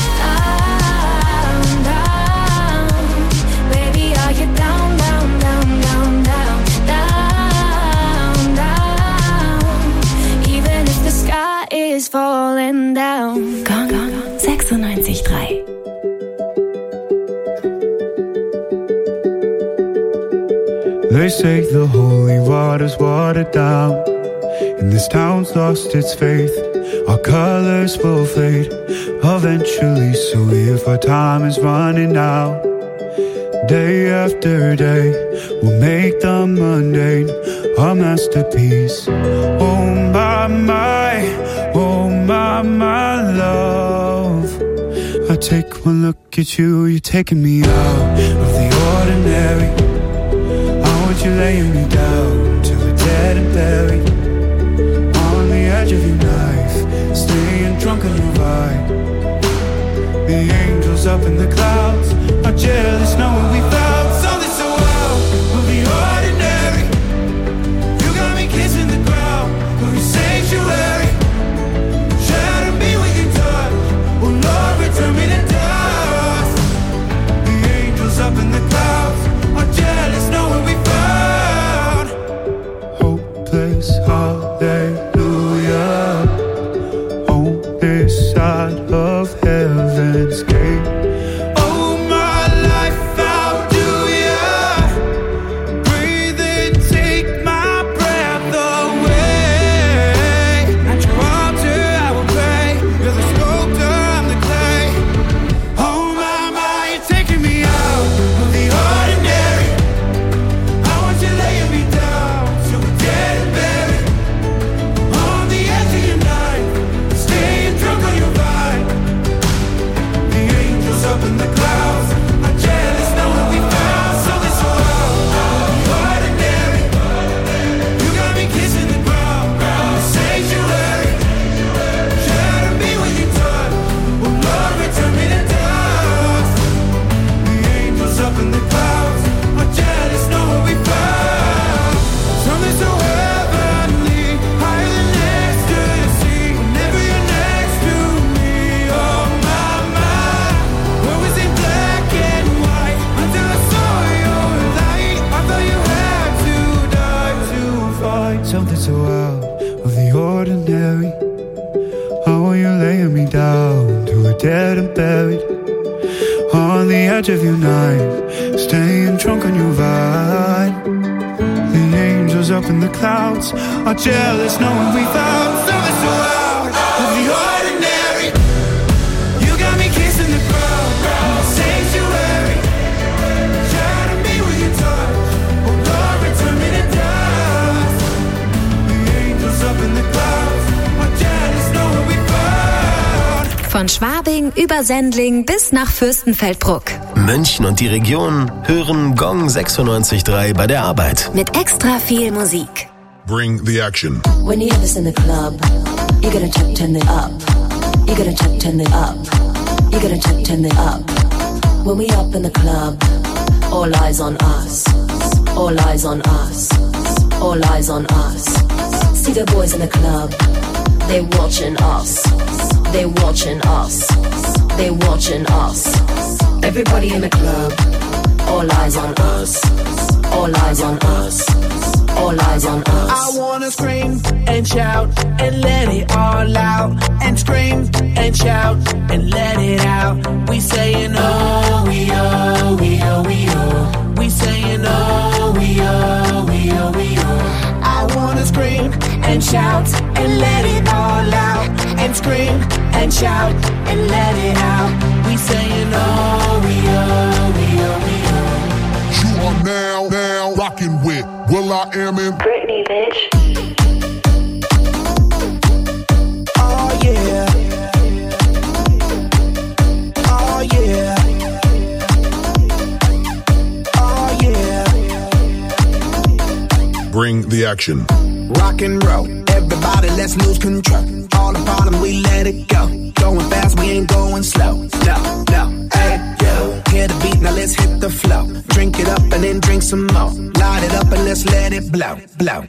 down, down? Baby, are you down, down, down, down, down, down, down? Even if the sky is falling down. Gong, Gong, sechsundneunzig Komma drei. They say the holy water's watered down, and this town's lost its faith. Our colors will fade eventually, so if our time is running out, day after day, we'll make the mundane a masterpiece. Oh my, my, oh my, my love, I take one look at you, you're taking me out of the ordinary. You're laying me down till we're dead and buried on the edge of your knife, staying dry. drunk on your vibe. The angels up in the clouds are jealous knowing we found something so wild. We'll be ordinary. You got me kissing the ground. We'll be sanctuary. Shadow me with your touch. Oh Lord, return me to dust. The angels up in the clouds are jealous knowing we found hopeless hallelujah on this side of heaven's gate. Oh my life, how do ya breathe and take my breath away? At your altar I will pray. You're the sculptor, I'm the clay. Oh my, my, you're taking me out of the ordinary. I want you laying me down till we're dead and buried. On the edge of your knife, staying drunk on your vine. The angels up in the clouds are jealous knowing we found something so wild. The ordinary. You got me kissing the ground. Sanctuary. Shatter me with your touch. Oh Lord, return me to dust. The angels up in the clouds are jealous knowing we found something so heavenly, higher than ecstasy. Whenever you're next to me, oh my, my. What was it black and white until I saw your light? I thought you had to die to fight something so out of the ordinary. How are you laying me down to a dead and buried? On the edge of your knife, staying drunk on your vine. The angels up in the clouds are jealous knowing we found something so out of the ordinary. You got me kissing the ground, sanctuary. Shatter me with your touch. Oh Lord, return me to dust. The angels up in the clouds are jealous knowing we found. Von Schwabing über Sendling bis nach Fürstenfeldbruck. München und die Region hören Gong sechsundneunzig Komma drei bei der Arbeit. Mit extra viel Musik. Bring the action. When you have this in the club, you gotta turn, turn it up. You gotta turn, turn it up. You gotta turn, turn it up. When we up in the club, all eyes on us. All eyes on us. All eyes on us. See the boys in the club, they watching us. They watching us. They watching us. Everybody in the club, all eyes on us. All eyes on us. All eyes on us. I wanna scream and shout and let it all out. And scream and shout and let it out. We saying oh, we oh, we oh, we oh. We saying oh, we oh, we oh, we oh. I wanna scream and shout and let it all out. And scream and shout and let it out. We saying oh, we oh, we oh, we oh. You are now, now rocking with Will I Am in Britney, bitch. Oh yeah. Oh yeah. Oh yeah. Bring the action. Rock and roll, everybody let's lose control. All the bottom we let it go. Going fast, we ain't going slow. No, no, hey, yo. Hear the beat, now let's hit the flow. Drink it up and then drink some more. Light it up and let's let it blow, blow.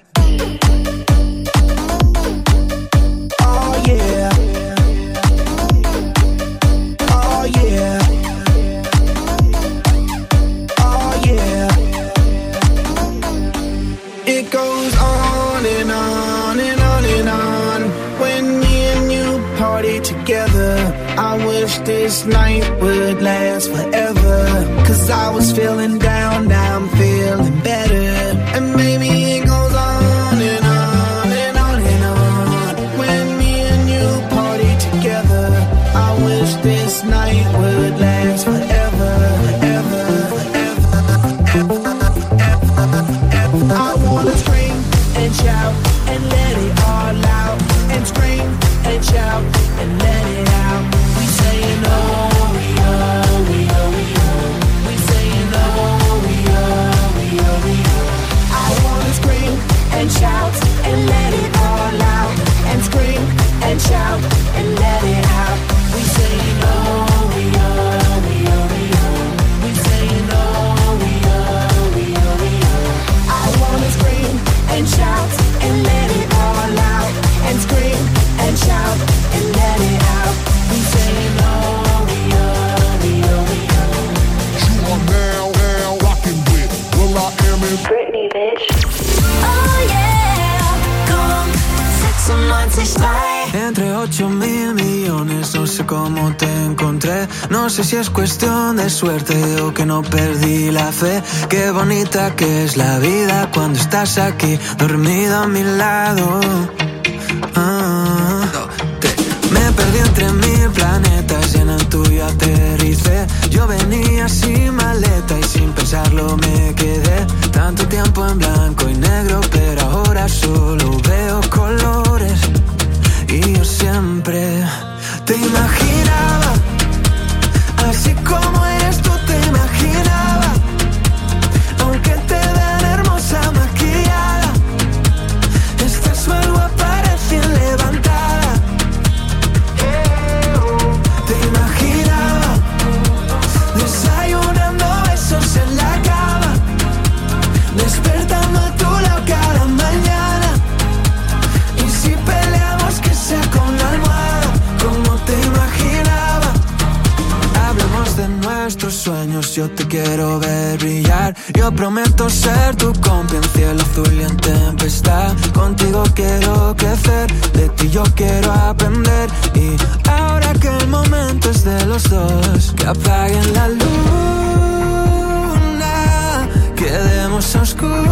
Oh yeah. Oh yeah. Oh yeah. It goes on and on and on and on. When me and you party together, I wish this night would last forever. Cause I was feeling down, now I'm feeling better. And maybe it goes on and on and on and on. When me and you party together, I wish this night would last forever, forever, forever, forever, forever. I wanna scream and shout and let it all out. And scream and shout and let it out. We saying oh, we oh, we oh, we oh. We saying oh, we oh, we oh, we oh. sé cómo te encontré. No sé si es cuestión de suerte o que no perdí la fe. Qué bonita que es la vida cuando estás aquí, dormido a mi lado. Ah, me perdí entre mil planetas y en el tuyo aterricé. Yo venía sin maleta y sin pensarlo me quedé. Tanto tiempo en blanco y negro, pero ahora solo veo colores. Y yo siempre te imaginaba, así como eres tú te imaginaba. Aunque te vean hermosa maquillada, estás mal guapa recién levantada. Te imaginaba desayunando besos en la cama, despertando a tu lado cada mañana. Y si peleamos que sea con la almohada, como te imaginaba. Hablemos de nuestros sueños, yo te quiero ver brillar. Yo prometo ser tu compa en cielo azul y en tempestad. Contigo quiero crecer, de ti yo quiero aprender. Y ahora que el momento es de los dos, que apaguen la luna, quedemos a oscuras.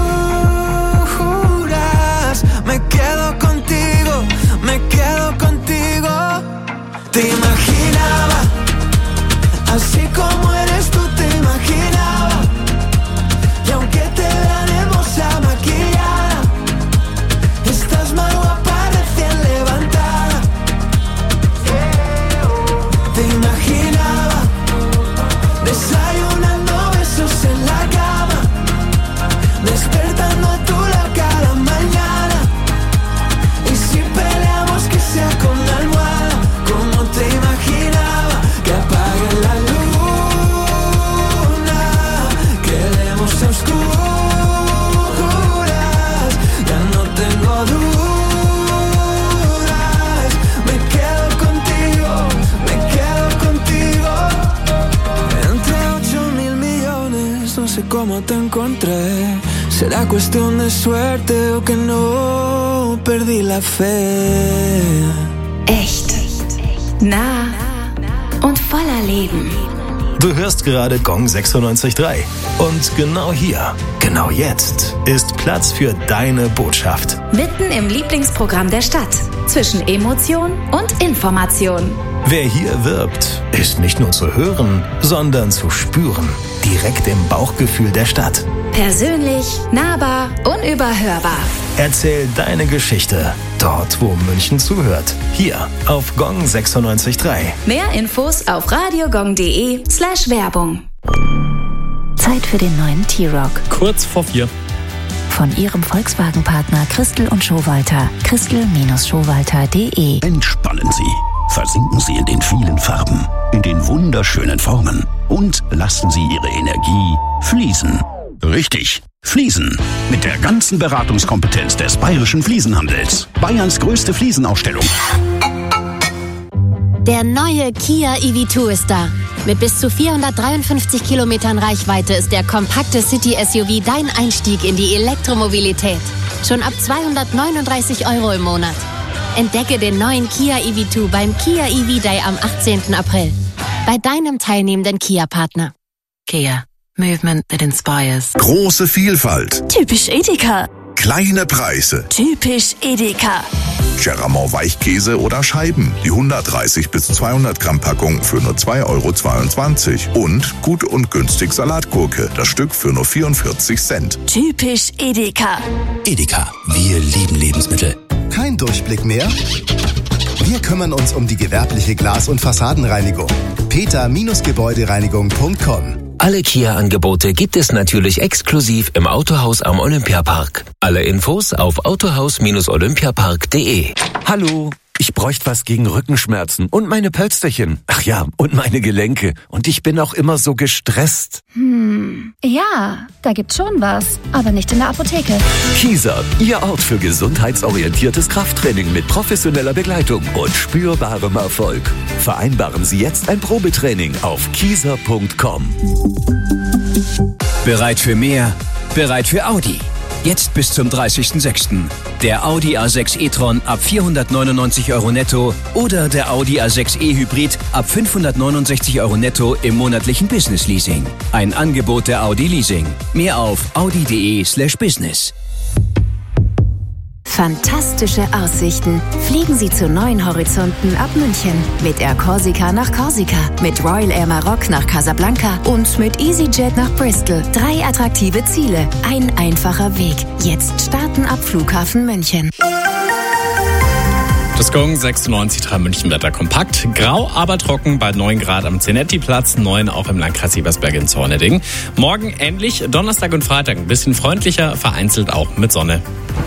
Me quedo contigo, me quedo contigo. Te imaginaba, así como eres tú te imaginaba. Y aunque te vean hermosa maquillada, estás más guapa recién levantada. Te imaginaba desayunando besos en la cama, despertando a tu lado cada mañana. Y si peleamos que sea con la almohada, como te imaginaba. Que apaguen la luna, quedemos a oscuras. Ya no tengo dudas, me quedo contigo, me quedo contigo. Entre ocho mil millones, no sé cómo te encontré. Será cuestión de suerte o que no perdí la fe. Echt. Nah und voller Leben. Du hörst gerade Gong sechsundneunzig Komma drei. Und genau hier, genau jetzt, ist Platz für deine Botschaft. Mitten im Lieblingsprogramm der Stadt. Zwischen Emotion und Information. Wer hier wirbt, ist nicht nur zu hören, sondern zu spüren. Direkt im Bauchgefühl der Stadt. Persönlich, nahbar, unüberhörbar. Erzähl deine Geschichte, dort wo München zuhört. Hier auf Gong sechsundneunzig Komma drei. Mehr Infos auf radiogong.de slash Werbung. Zeit für den neuen T-Rock. Kurz vor vier. Von Ihrem Volkswagen-Partner Christel und Schowalter. Christel Schowalter punkt de. Entspannen Sie. Versinken Sie in den vielen Farben, in den wunderschönen Formen und lassen Sie Ihre Energie fließen. Richtig, fließen. Mit der ganzen Beratungskompetenz des Bayerischen Fliesenhandels. Bayerns größte Fliesenausstellung. Der neue Kia E V zwei ist da. Mit bis zu vierhundertdreiundfünfzig Kilometern Reichweite ist der kompakte City-S U V dein Einstieg in die Elektromobilität. Schon ab zweihundertneununddreißig Euro im Monat. Entdecke den neuen Kia E V zwei beim Kia E V Day am achtzehnten April. Bei deinem teilnehmenden Kia-Partner. Kia. Movement that inspires. Große Vielfalt. Typisch Edeka. Kleine Preise. Typisch Edeka. Cheramont Weichkäse oder Scheiben. Die hundertdreißig bis zweihundert Gramm Packung für nur zwei Euro zweiundzwanzig. Und gut und günstig Salatgurke. Das Stück für nur vierundvierzig Cent. Typisch Edeka. Edeka, wir lieben Lebensmittel. Kein Durchblick mehr? Wir kümmern uns um die gewerbliche Glas- und Fassadenreinigung. peter Gebäudereinigung punkt com. Alle Kia-Angebote gibt es natürlich exklusiv im Autohaus am Olympiapark. Alle Infos auf autohaus olympiapark punkt de. Hallo, ich bräuchte was gegen Rückenschmerzen und meine Pölsterchen. Ach ja, und meine Gelenke. Und ich bin auch immer so gestresst. Hm, ja, da gibt's schon was, aber nicht in der Apotheke. Kieser, Ihr Ort für gesundheitsorientiertes Krafttraining mit professioneller Begleitung und spürbarem Erfolg. Vereinbaren Sie jetzt ein Probetraining auf kieser punkt com. Bereit für mehr? Bereit für Audi? Jetzt bis zum dreißigsten sechsten Der Audi A sechs e-tron ab vierhundertneunundneunzig Euro netto oder der Audi A sechs e-Hybrid ab fünfhundertneunundsechzig Euro netto im monatlichen Business Leasing. Ein Angebot der Audi Leasing. Mehr auf audi.de slash business. Fantastische Aussichten. Fliegen Sie zu neuen Horizonten ab München. Mit Air Corsica nach Korsika, mit Royal Air Maroc nach Casablanca und mit EasyJet nach Bristol. Drei attraktive Ziele, ein einfacher Weg. Jetzt starten ab Flughafen München. Das Gong sechsundneunzig Komma drei München Wetter kompakt. Grau, aber trocken bei neun Grad am Zenetti-Platz, neun auch im Landkreis Ebersberg in Zorneding. Morgen ähnlich, Donnerstag und Freitag ein bisschen freundlicher, vereinzelt auch mit Sonne.